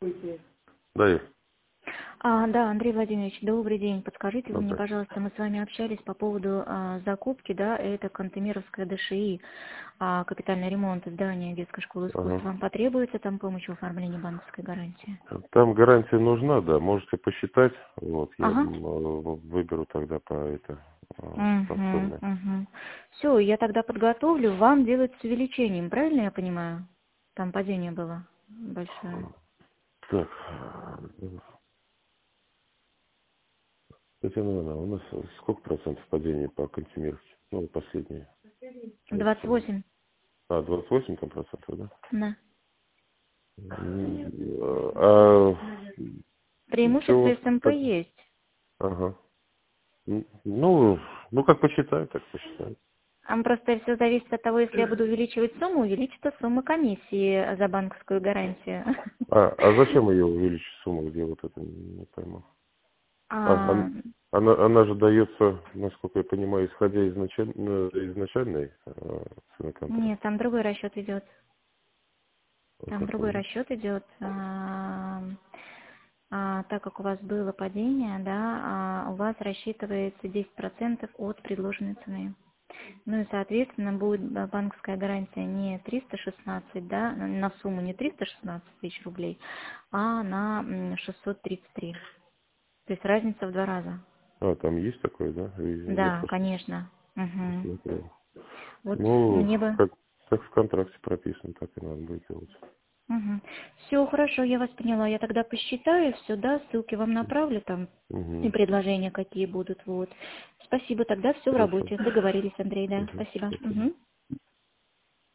Да, Ир. Да, Андрей Владимирович, добрый день. Подскажите вы мне, Добрый. пожалуйста, мы с вами общались по поводу закупки, да, это Кантемировская ДШИ, капитальный ремонт здания детской школы искусств. Ага. Вам потребуется там помощь в оформлении банковской гарантии? Там гарантия нужна, да, можете посчитать. Вот, я Ага. выберу тогда по Угу, сумме. угу. Все, я тогда подготовлю. Вам делать с увеличением, правильно я понимаю? Там падение было большое. Так, Татьяна Ивановна, у нас сколько процентов падения по Кантемировке? Ну, последние. 28. 28 там процентов, да? Да. А Преимущество все, СМП есть. ага. Ну, как посчитаю, так посчитаю. Просто все зависит от того, если я буду увеличивать сумму, увеличится сумма комиссии за банковскую гарантию. А зачем ее увеличить сумму, где вот это не пойму? А, Она же дается, насколько я понимаю, исходя из изначальной цены Нет, контракта. там другой расчет идет. Вот Там другой такой, расчет идет. Так как у вас было падение, да, у вас рассчитывается 10% от предложенной цены. Ну и, соответственно, будет банковская гарантия не 316, да, на сумму не 316 тысяч рублей, а на 633. То есть разница в 2 раза. да? Там есть такое, да? Я Да, просто конечно. не Угу. смотрел. Вот Ну, мне бы... как в контракте прописано, так и надо будет делать. Угу. Все, хорошо, я вас поняла. Я тогда посчитаю все, да, ссылки вам направлю там и Угу. предложения какие будут, вот. Спасибо, тогда все в Хорошо. работе. Договорились, Андрей, да. Угу. Спасибо. Спасибо. Угу.